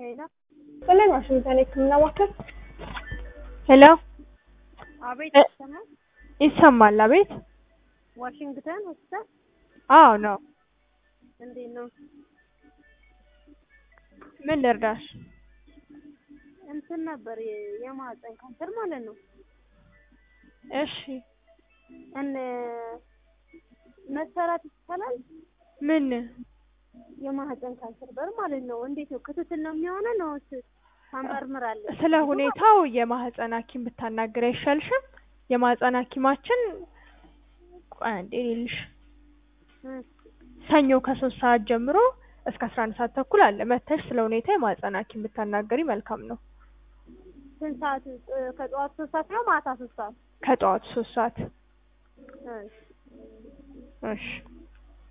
ሄሎ ሰላም ዋሽንግተን የህክምና ማዕከል። ሄሎ አቤት ይሰማል? ይሰማል? አቤት። ዋሽንግተን ሆስፒታል አዎ ነው። እንዴት ነው? ምን ልርዳሽ? እንትን ነበር የማህፀን ካንሰር ማለት ነው። እሺ እነ መሰራት ይቻላል? ምን? የማህፀን ካንሰር በር ማለት ነው። እንዴት ነው? ክትትል ነው የሚሆነው ነው ታመርምራለች? ስለ ሁኔታው የማህፀን ሐኪም ብታናግሪ አይሻልሽም? የማህፀን ሐኪማችን ቆይ አንዴ ልልሽ። ሰኞ ከ3 ሰዓት ጀምሮ እስከ 11 ሰዓት ተኩል አለ። መተሽ ስለ ሁኔታው የማህፀን ሐኪም ብታናግሪ መልካም ነው። ስንት ሰዓት? ከጠዋት 3 ሰዓት ነው ማታ 3 ሰዓት? ከጠዋቱ 3 ሰዓት። እሺ እሺ